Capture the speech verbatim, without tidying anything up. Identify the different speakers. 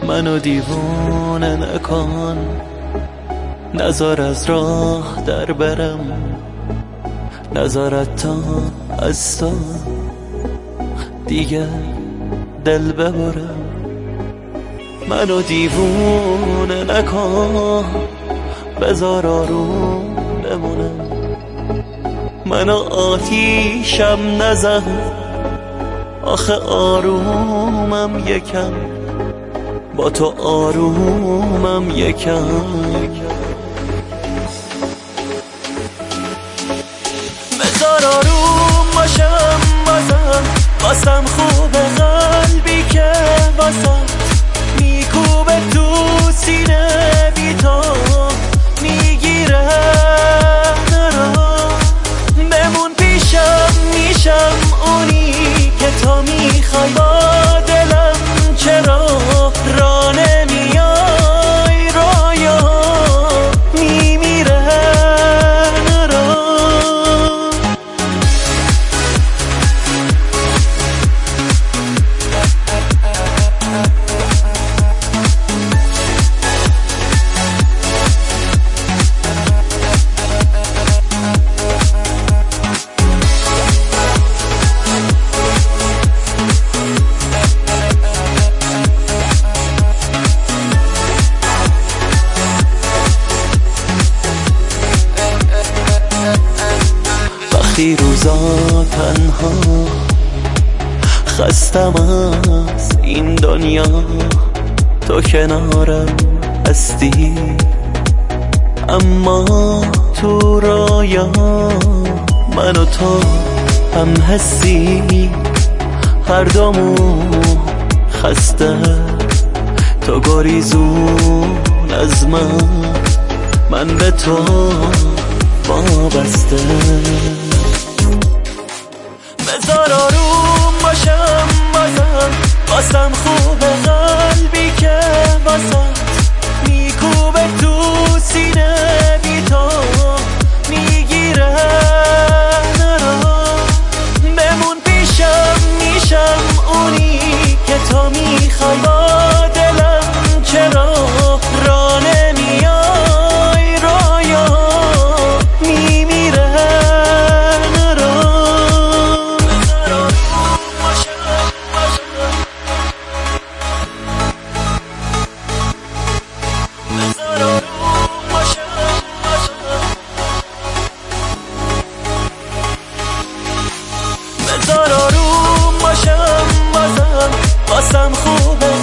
Speaker 1: منو دیوونه نکن، نزار از راه در برم، نزارت تا از تو دیگه دل ببرم. منو دیوونه نکن، بذار آروم بمونم. منو آتیشم نزن، آخه آرومم یکم، با تو آرومم یکم. بذار آروم باشم بازم، واسم خوبه قلبی که واسم میکوبه تو سینه، بی تو میگیره نرا. بمون پیشم، میشم اونی که تو میخوای، با دلم چرا را نمیای؟ رایا میمیره نرا. وقتی روزا تنها خستم از این دنیا، تو کنارم هستی، اما تو رایا من و تو هم هستی. هر دومون خسته، تو گریزون از من، من به تو وابسته. بذار آروم باشم بازم، واسم خوبه قلبی که واسم میکوبه تو سینه، بی تو میگیره نرا. بمون پیشم، میشم اونی که تو میخوای، با دلم چرا را نمیای؟ رایا میمیره نرا. بذار آروم باشم بازم، واسم خوبه